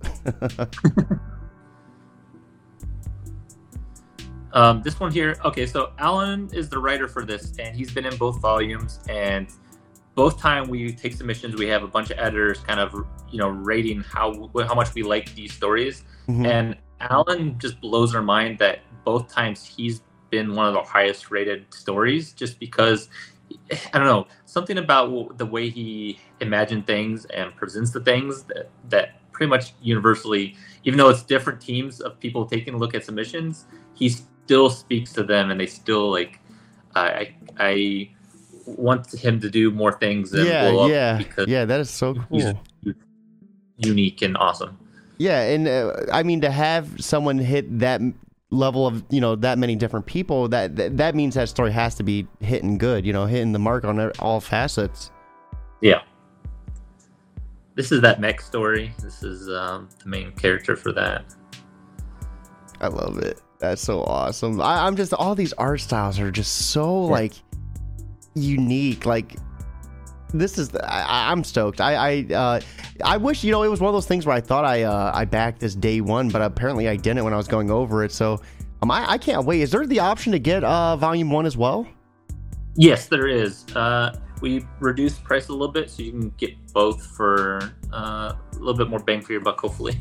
B: Um, this one here, okay, so Alan is the writer for this, and he's been in both volumes, and both time we take submissions, we have a bunch of editors kind of, you know, rating how how much we like these stories,
A: Mhm.
B: and Alan just blows our mind that both times he's been one of the highest rated stories, just because, I don't know, something about the way he imagined things and presents the things that, that pretty much universally, even though it's different teams of people taking a look at submissions, he's still speaks to them, and they still like. I I want him to do more things than
A: Yeah,
B: blow
A: yeah,
B: up because
A: yeah. That is so
B: he's
A: cool.
B: unique and awesome.
A: Yeah, and uh, I mean, to have someone hit that m- level of, you know, that many different people, that, that that means that story has to be hitting good. You know, hitting the mark on e- all facets.
B: Yeah. This is that mech story. This is um, the main character for that.
A: I love it. That's so awesome. I, I'm just, all these art styles are just so
B: Yeah.
A: like unique. Like, this is, I, I'm stoked. I, I, uh, I wish, you know, it was one of those things where I thought I, uh, I backed this day one, but apparently I didn't when I was going over it. So, um, I, I can't wait. Is there the option to get uh, volume one as well?
B: Yes, there is. Uh, we reduced the price a little bit so you can get both for uh, a little bit more bang for your buck, hopefully.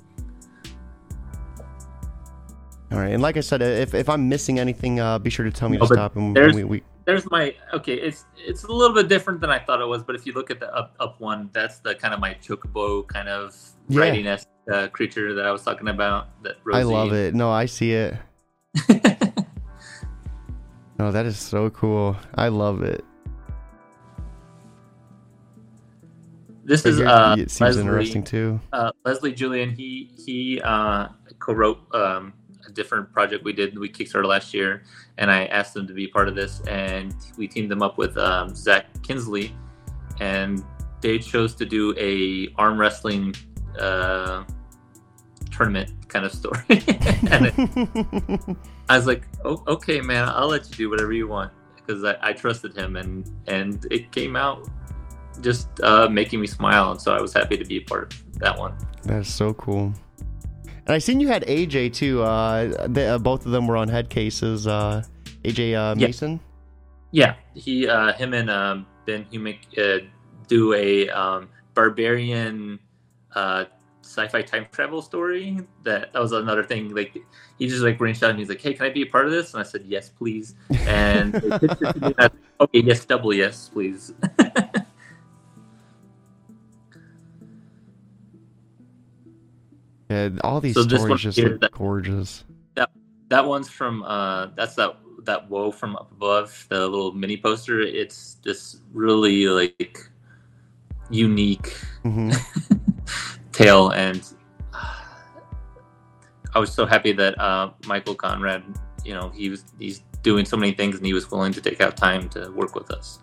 A: All right, and like I said, if, if I'm missing anything, uh, be sure to tell me
B: No,
A: to
B: but
A: stop. And
B: there's-
A: we, we,
B: There's my okay. It's it's a little bit different than I thought it was, but if you look at the up up one, that's the kind of my chocobo kind of
A: Yeah.
B: writing uh, creature that I was talking about. That Rosie.
A: I love it. No, I see it. No, that is so cool. I love it.
B: This is
A: Here,
B: uh,
A: it seems
B: Leslie,
A: interesting too.
B: uh, Leslie Julian. He he uh, co-wrote um, a different project we did. We kickstarted last year, and I asked him to be part of this, and we teamed them up with um, Zach Kinsley, and they chose to do a arm wrestling uh, tournament kind of story. And it, I was like, oh, okay, man, I'll let you do whatever you want, because I, I trusted him, and and it came out just uh, making me smile, and so I was happy to be a part of that one.
A: That's so cool. And I seen you had A J too. Uh, they, uh, both of them were on head cases. Uh, A J uh,
B: Yeah.
A: Mason.
B: Yeah, he, uh, him, and um, Ben Humick uh, do a um, barbarian uh, sci-fi time travel story. That that was another thing. Like, he just like reached out and he's like, "Hey, can I be a part of this?" And I said, "Yes, please." And they pitched it to me, and I said, okay, yes, double yes, please.
A: Yeah, all these
B: So this one
A: stories just
B: here,
A: look
B: that-
A: gorgeous.
B: That one's from uh, that's that that woe from up above, the little mini poster. It's just really like unique
A: hmm
B: tale, and uh, I was so happy that uh, Michael Conrad, you know, he was he's doing so many things, and he was willing to take out time to work with us.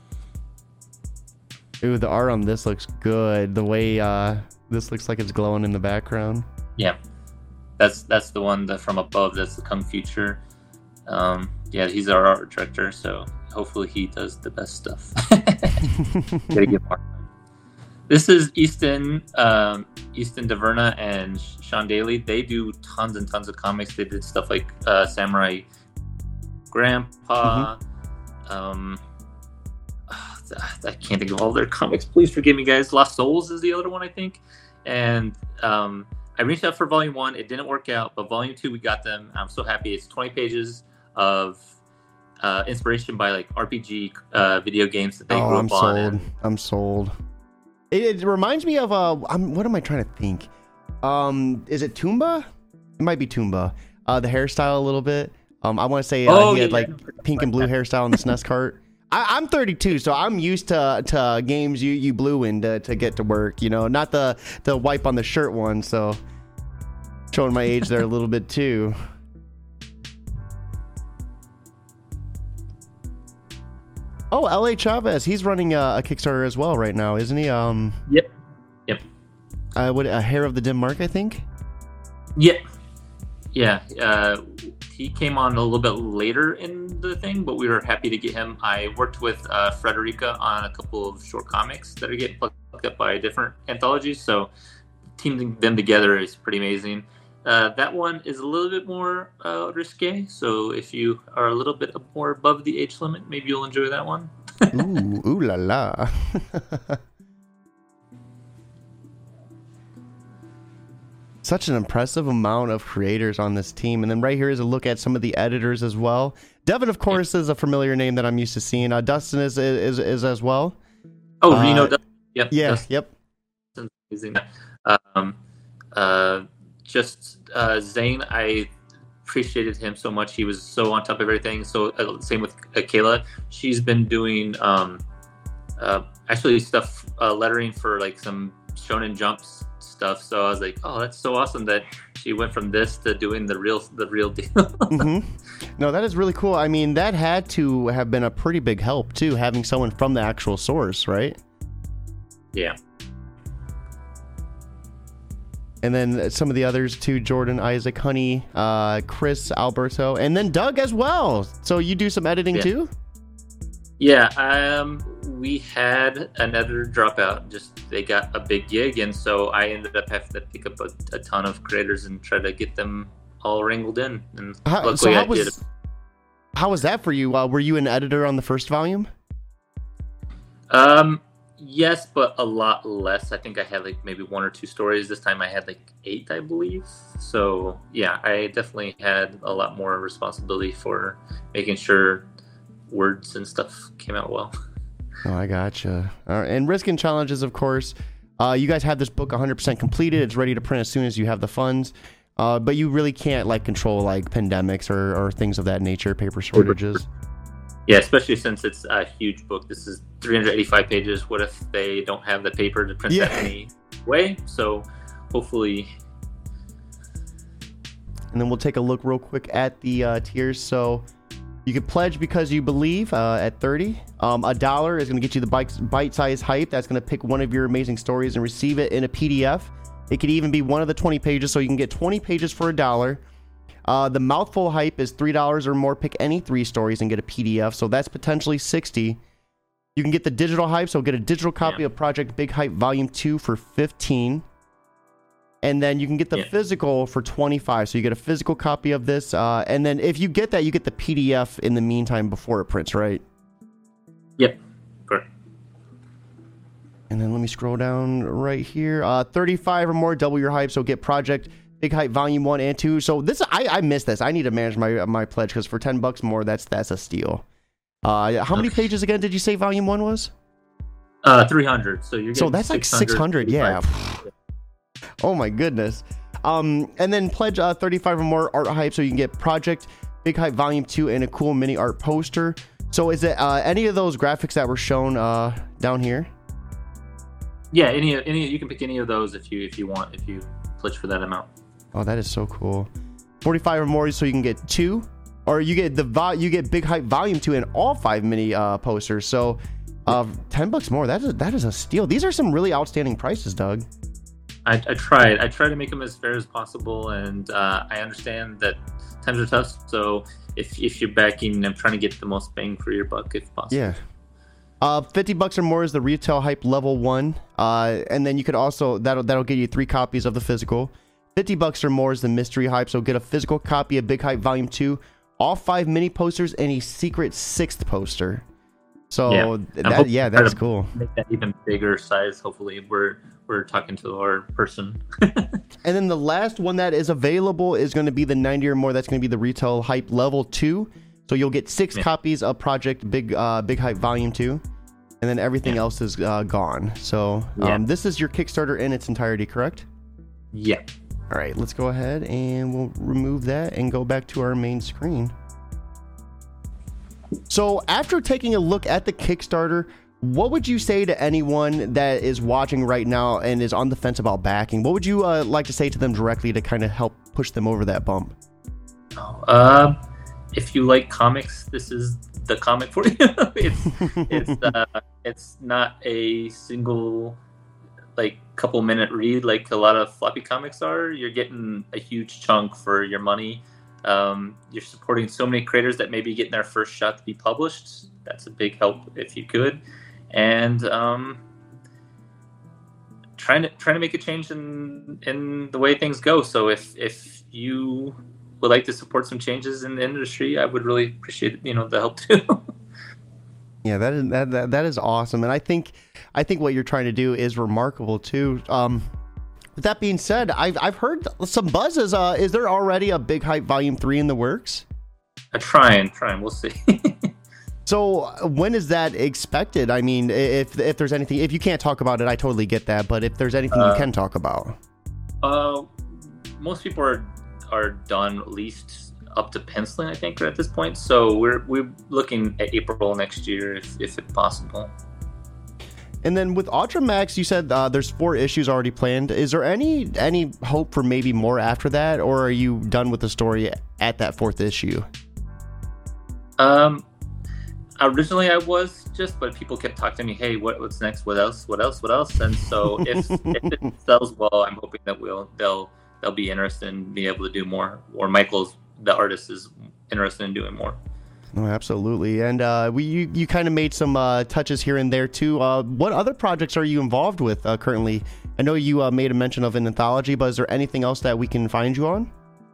A: Ooh, the art on this looks good. The way uh, this looks like it's glowing in the background.
B: Yeah, that's that's the one that from above. That's the Kung Future. Um, yeah, he's our art director, so hopefully he does the best stuff. Gotta give more time. This is Easton, um, Easton Daverna and Sean Daly. They do tons and tons of comics. They did stuff like uh, Samurai Grandpa. Mm-hmm. Um, I can't think of all their comics. Please forgive me, guys. Lost Souls is the other one, I think. And um, I reached out for volume one. It didn't work out, but volume two, we got them. I'm so happy. It's twenty pages of uh, inspiration by like R P G uh, video games that they
A: oh,
B: grew
A: I'm
B: up on.
A: sold.
B: And...
A: I'm sold. It, it reminds me of uh, I'm, what am I trying to think? Um, is it Toomba? It might be Toomba. Uh, the hairstyle a little bit. Um, I want to say uh,
B: oh,
A: he had
B: yeah,
A: like
B: yeah.
A: pink and blue hairstyle in the S N E S cart. I, I'm thirty-two, so I'm used to to games you, you blew in to, to get to work. You know, not the the wipe on the shirt one. So showing my age there a little bit too. Oh, L A Chavez, he's running a, a Kickstarter as well right now, isn't he? Um.
B: Yep. Yep.
A: Uh, what a Hair of the Dim Mark, I think.
B: Yep. Yeah. Uh, he came on a little bit later in the thing, but we were happy to get him. I worked with uh, Frederica on a couple of short comics that are getting plucked up by different anthologies, so teaming them together is pretty amazing. Uh, that one is a little bit more uh, risque, so if you are a little bit more above the age limit, maybe you'll enjoy that one.
A: ooh, ooh la la. Such an impressive amount of creators on this team. And then right here is a look at some of the editors as well. Devin, of course, is a familiar name that I'm used to seeing. Uh, Dustin is, is is as well.
B: Oh,
A: uh,
B: Reno Dustin. Yep.
A: Yeah,
B: Dustin.
A: yep.
B: Amazing. Um, uh, just uh, Zane, I appreciated him so much. He was so on top of everything. So uh, same with uh, Kayla. She's been doing um, uh, actually stuff, uh, lettering for like some Shonen Jumps stuff. So I was like, oh, that's so awesome that she went from this to doing the real the real deal.
A: Mm-hmm. No, that is really cool. I mean, that had to have been a pretty big help too, having someone from the actual source, right?
B: Yeah.
A: And then some of the others too: Jordan, Isaac, Honey, uh, Chris, Alberto, and then Doug as well. So you do some editing
B: yeah.
A: too?
B: Yeah, um, we had an editor drop out. Just they got a big gig, and so I ended up having to pick up a, a ton of creators and try to get them all wrangled in. And
A: how,
B: luckily,
A: so how
B: I
A: was,
B: did.
A: How was that for you? Uh, were you an editor on the first volume?
B: Um, yes, but a lot less. I think I had like maybe one or two stories. This time I had like eight, I believe. So yeah, I definitely had a lot more responsibility for making sure words and stuff came out well.
A: Oh, I gotcha. All right. And Risk and Challenges, of course. Uh, you guys have this book one hundred percent completed. It's ready to print as soon as you have the funds. Uh, but you really can't like control like pandemics or, or things of that nature, paper shortages.
B: Yeah, especially since it's a huge book. This is three hundred eighty-five pages. What if they don't have the paper to print
A: yeah.
B: that anyway? So hopefully.
A: And then we'll take a look real quick at the uh, tiers. So you can pledge because you believe uh, at thirty. Um, a dollar is going to get you the bite-sized hype. That's going to pick one of your amazing stories and receive it in a P D F. It could even be one of the twenty pages, so you can get twenty pages for a dollar. Uh, the mouthful hype is three dollars or more. Pick any three stories and get a P D F, so that's potentially sixty. You can get the digital hype, so get a digital copy yeah. of Project Big Hype Volume two for fifteen. And then you can get the yeah. physical for twenty-five. So you get a physical copy of this. Uh, and then if you get that, you get the P D F in the meantime before it prints, right?
B: Yep. Correct.
A: And then let me scroll down right here. Uh, thirty-five or more, double your hype. So get Project Big Hype Volume one and two. So this, I, I missed this. I need to manage my my pledge because for ten bucks more, that's that's a steal. Uh, how many pages again did you say Volume one was?
B: Uh, three hundred. So you're
A: So that's like six hundred. Yeah. Oh my goodness. Um, and then pledge uh, thirty-five or more art hype so you can get Project Big Hype Volume two and a cool mini art poster. So is it uh, any of those graphics that were shown uh, down here?
B: Yeah, any any you can pick any of those if you if you want if you pledge for that amount.
A: Oh, that is so cool. forty-five or more, so you can get two, or you get the vo- you get Big Hype Volume Two and all five mini uh, posters. So, uh, ten bucks more. That is that is a steal. These are some really outstanding prices, Doug.
B: I, I tried. I try to make them as fair as possible, and uh, I understand that times are tough. So if if you're backing, I'm trying to get the most bang for your buck if possible.
A: Yeah. Uh, fifty bucks or more is the retail hype level one, uh, and then you could also that'll that'll get you three copies of the physical. fifty bucks or more is the mystery hype, so get a physical copy of Big Hype Volume Two, all five mini posters, and a secret sixth poster. So
B: yeah,
A: that, yeah, that's cool.
B: Make that even bigger size. Hopefully, we're we're talking to our person.
A: And then the last one that is available is going to be the ninety or more. That's going to be the retail hype level two. So you'll get six yeah. copies of Project Big uh, Big Hype Volume Two, and then everything yeah. else is uh, gone. So um, yeah. this is your Kickstarter in its entirety, correct?
B: Yeah.
A: All right, let's go ahead and we'll remove that and go back to our main screen. So after taking a look at the Kickstarter, what would you say to anyone that is watching right now and is on the fence about backing? What would you uh, like to say to them directly to kind of help push them over that bump?
B: Oh, uh, if you like comics, this is the comic for you. it's it's uh, it's not a single like couple minute read like a lot of floppy comics are. You're getting a huge chunk for your money. Um, you're supporting so many creators that maybe getting their first shot to be published. That's a big help if you could. And um, trying to trying to make a change in in the way things go. So if if you would like to support some changes in the industry, I would really appreciate you know the help too.
A: Yeah, that is that, that that is awesome, and I think I think what you're trying to do is remarkable too. Um, with that being said, I've I've heard some buzzes. Uh, is there already a Big Hype Volume Three in the works?
B: I'm trying, trying. We'll see.
A: So when is that expected? I mean, if if there's anything, if you can't talk about it, I totally get that. But if there's anything uh, you can talk about, uh,
B: most people are are done at least up to penciling, I think, at this point. So we're we're looking at April next year, if if it's possible.
A: And then with Ultramax, you said uh, there's four issues already planned. Is there any any hope for maybe more after that, or are you done with the story at that fourth issue?
B: Um. Originally, I was just, but people kept talking to me. Hey, what, what's next? What else? What else? What else? And so, if, if it sells well, I'm hoping that we'll they'll they'll be interested in being able to do more. Or Michael's the artist is interested in doing more.
A: Oh, absolutely. And uh, we you, you kind of made some uh, touches here and there too. Uh, what other projects are you involved with uh, currently? I know you uh, made a mention of an anthology, but is there anything else that we can find you on?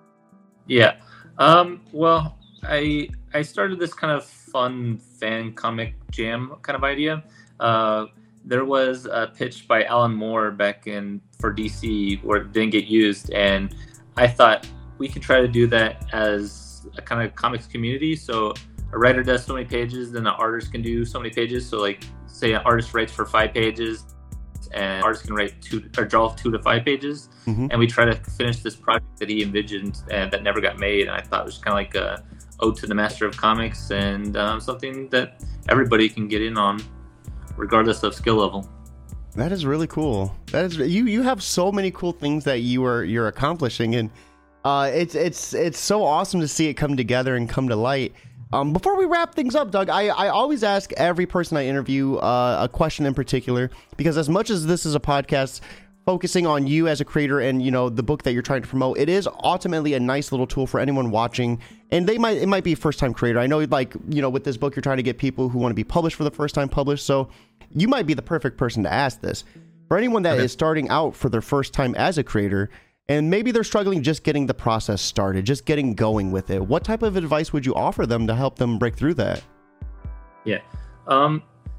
B: Yeah. Um, well, I I started this kind of fun fan comic jam kind of idea. Uh, there was a pitch by Alan Moore back in for D C where it didn't get used, and I thought we could try to do that as a kind of comics community. So a writer does so many pages, then an artist can do so many pages. So like, say an artist writes for five pages, and an artist can write two or draw two to five pages, mm-hmm. and we try to finish this project that he envisioned and that never got made. And I thought it was kind of like a ode to the master of comics, and um, something that everybody can get in on regardless of skill level.
A: That is really cool. That is you you have so many cool things that you are you're accomplishing, and uh it's it's it's so awesome to see it come together and come to light. Um before we wrap things up, Doug, I, I always ask every person I interview uh, a question in particular, because as much as this is a podcast focusing on you as a creator and, you know, the book that you're trying to promote, it is ultimately a nice little tool for anyone watching. And they might, it might be a first time creator. I know, like, you know, with this book, you're trying to get people who want to be published for the first time published. So you might be the perfect person to ask this. For anyone that okay. is starting out for their first time as a creator, and maybe they're struggling just getting the process started, just getting going with it, what type of advice would you offer them to help them break through that? Yeah.
B: Um,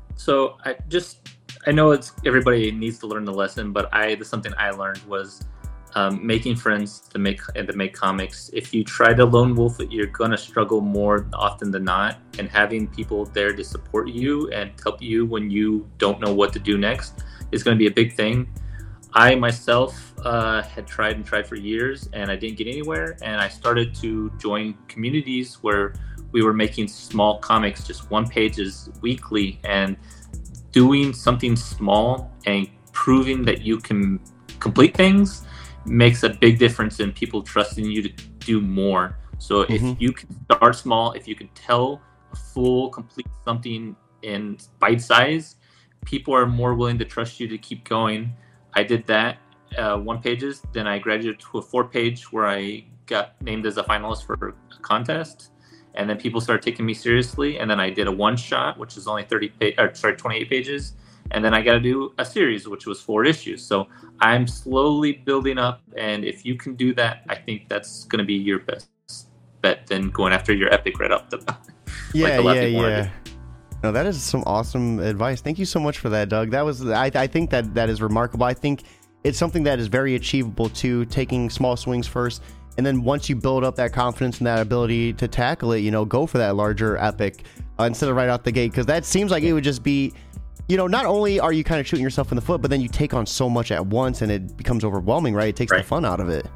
B: so I just, I know it's everybody needs to learn the lesson, but I something I learned was um, making friends to make to make comics. If you try to lone wolf it, you're gonna struggle more often than not. And having people there to support you and help you when you don't know what to do next is going to be a big thing. I myself uh, had tried and tried for years, and I didn't get anywhere. And I started to join communities where we were making small comics, just one pages weekly, and doing something small and proving that you can complete things makes a big difference in people trusting you to do more. So mm-hmm. if you can start small, if you can tell a full, complete something in bite size, people are more willing to trust you to keep going. I did that uh, one pages, then I graduated to a four page where I got named as a finalist for a contest, and then people started taking me seriously. And then I did a one shot, which is only thirty pa- or sorry, twenty-eight pages. And then I got to do a series, which was four issues. So I'm slowly building up. And if you can do that, I think that's going to be your best bet than going after your epic right off the bat.
A: Yeah, like yeah, yeah. No, that is some awesome advice. Thank you so much for that, Doug. That was, I, I think that that is remarkable. I think it's something that is very achievable too, taking small swings first. And then once you build up that confidence and that ability to tackle it, you know, go for that larger epic uh, instead of right out the gate. Because that seems like it would just be, you know, not only are you kind of shooting yourself in the foot, but then you take on so much at once and it becomes overwhelming, right? It takes right. the fun out of it.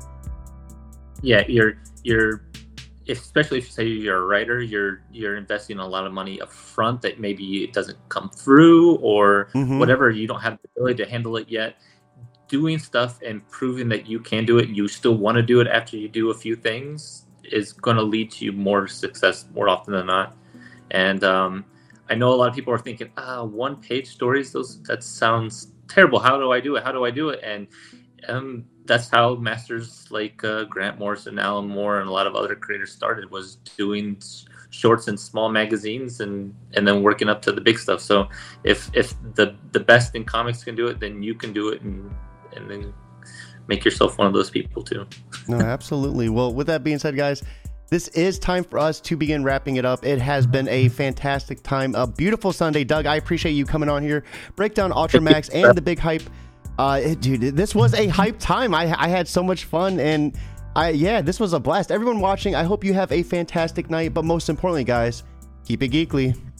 B: Yeah, you're you're especially if you say you're a writer, you're you're investing a lot of money up front that maybe it doesn't come through or mm-hmm. whatever. You don't have the ability to handle it yet. Doing stuff and proving that you can do it, you still want to do it after you do a few things, is going to lead to more success more often than not. And um, I know a lot of people are thinking, ah, one page stories, those that sounds terrible. How do I do it? How do I do it? And um, that's how masters like uh, Grant Morrison, Alan Moore, and a lot of other creators started, was doing shorts in small magazines and and then working up to the big stuff. So if if the the best in comics can do it, then you can do it, and and then make yourself one of those people too.
A: No, absolutely. Well, with that being said, guys, this is time for us to begin wrapping it up. It has been a fantastic time, a beautiful Sunday. Doug, I appreciate you coming on here, break down Ultramax and the big hype. Uh, dude, this was a hype time. I, I had so much fun, and I yeah, this was a blast. Everyone watching, I hope you have a fantastic night, but most importantly, guys, keep it geekly.